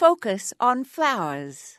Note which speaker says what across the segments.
Speaker 1: Focus on flowers.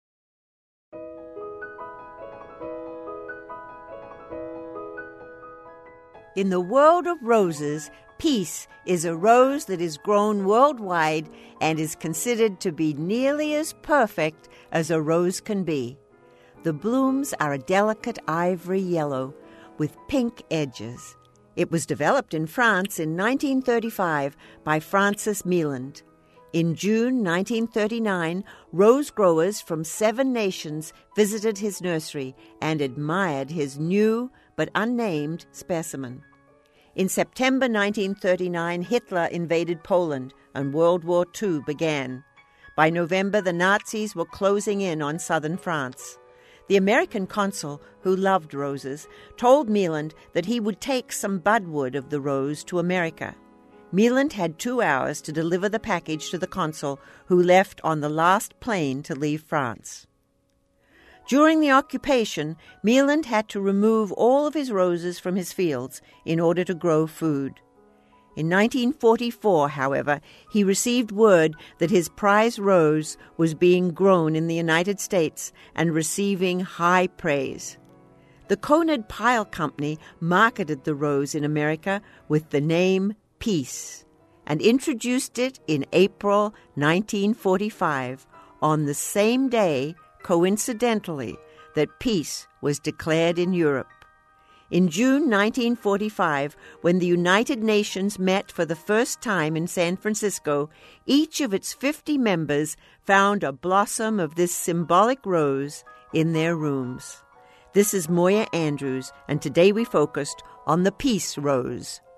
Speaker 1: In the world of roses, peace is a rose that is grown worldwide and is considered to be nearly as perfect as a rose can be. The blooms are a delicate ivory yellow with pink edges. It was developed in France in 1935 by Francis Meeland. In June 1939, rose growers from 7 nations visited his nursery and admired his new but unnamed specimen. In September 1939, Hitler invaded Poland and World War II began. By November, the Nazis were closing in on southern France. The American consul, who loved roses, told Meeland that he would take some budwood of the rose to America. Meeland had 2 hours to deliver the package to the consul, who left on the last plane to leave France. During the occupation, Meeland had to remove all of his roses from his fields in order to grow food. In 1944, however, he received word that his prize rose was being grown in the United States and receiving high praise. The Conard Pile Company marketed the rose in America with the name Peace and introduced it in April 1945, on the same day, coincidentally, that peace was declared in Europe. In June 1945, when the United Nations met for the first time in San Francisco, each of its 50 members found a blossom of this symbolic rose in their rooms. This is Moya Andrews, and today we focused on the peace rose.